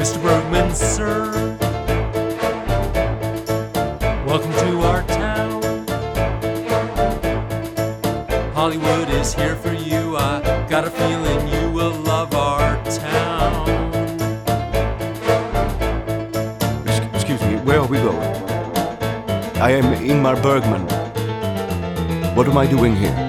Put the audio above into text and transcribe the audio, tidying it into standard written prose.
Mr. Bergman, sir. Welcome to our town. Hollywood is here for you. I got a feeling you will love our town. Excuse me, where are we going? I am Ingmar Bergman. What am I doing here?